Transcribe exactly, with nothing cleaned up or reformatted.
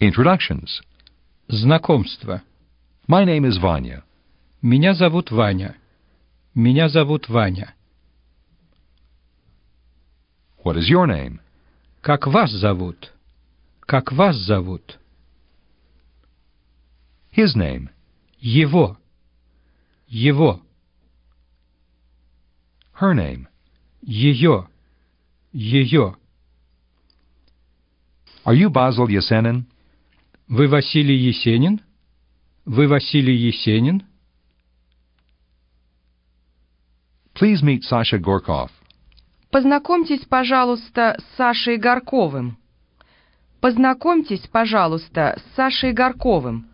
Introductions. Знакомство. My name is Vanya. Меня зовут Ваня. Меня зовут Ваня. What is your name? Как вас зовут? Как вас зовут? His name. Его. Его. Her name. Ее. Ее. Are you Basil Yesenin? Вы Василий Есенин? Вы Василий Есенин? Please meet Sasha Gorkov. Познакомьтесь, пожалуйста, с Сашей Горковым. Познакомьтесь, пожалуйста, с Сашей Горковым.